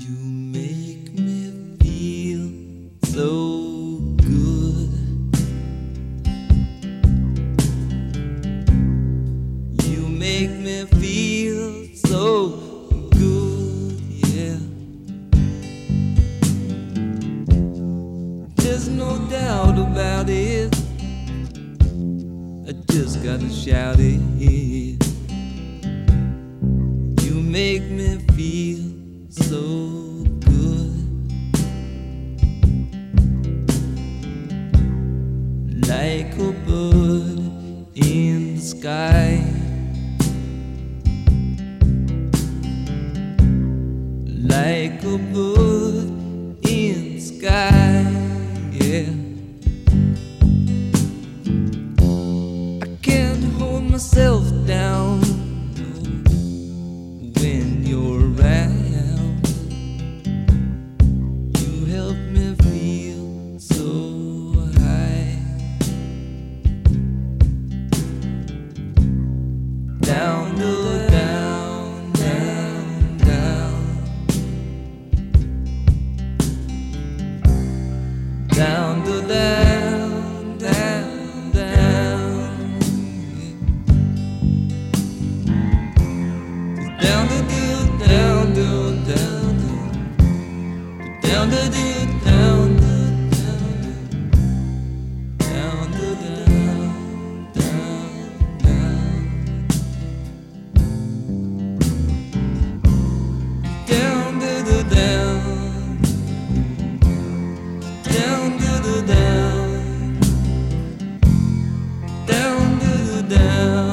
You make me feel so good. You make me feel so good, yeah. There's no doubt about it. I just gotta shout it. You make me feel so good, like a bird in the sky, like a bird in the sky, yeah. I can't hold myself down when you're around. You help me feel so high. Down, down, down, down. Down, down, down, down. Down, down, down, down, down. Down, down, down, down, down, down, down, down, down, down, down, down.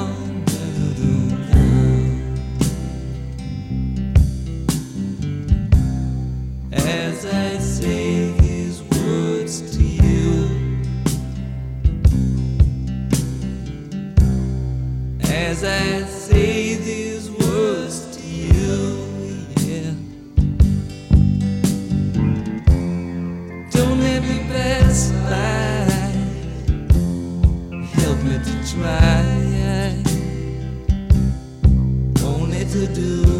As I say these words to you, as I say these words to you, yeah. Don't let me pass by. Help me to try, only to do